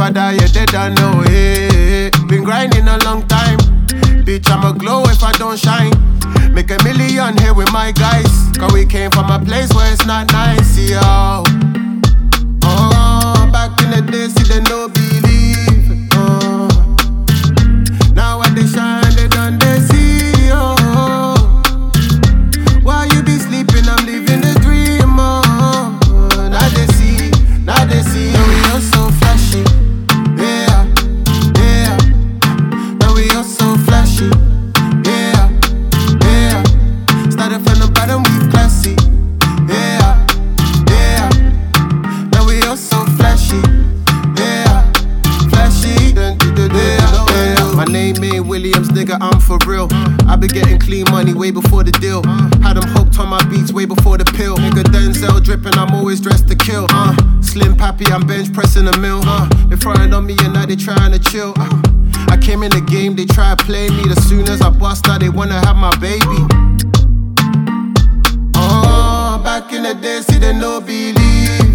father, yeah, they don't know it. Been grinding a long time. Bitch, I'ma glow if I don't shine. Make $1 million here with my guys. Cause we came from a place where it's not nice, yo. Oh, back in the day, see they no believe. Now when they shine, they done they see, oh. While you be sleeping, I'm living the dream, oh. Now they see, now we all so flashy, yeah, yeah. Now we all so flashy, yeah, yeah. Started from the bottom, we classy, yeah, yeah. Now we all so flashy, yeah, flashy, yeah. My name ain't Williams, nigga, I'm for real. I been getting clean money way before the deal. Had them hooked on my beats way before the pill. Nigga Denzel dripping, I'm always dressed to kill. Slim Pappy, I'm bench pressing a mill. They frontin' on me and now they trying to chill. I came in the game, they try to play me. As soon as I bust out, they wanna have my baby. Back in the day, see they no believe.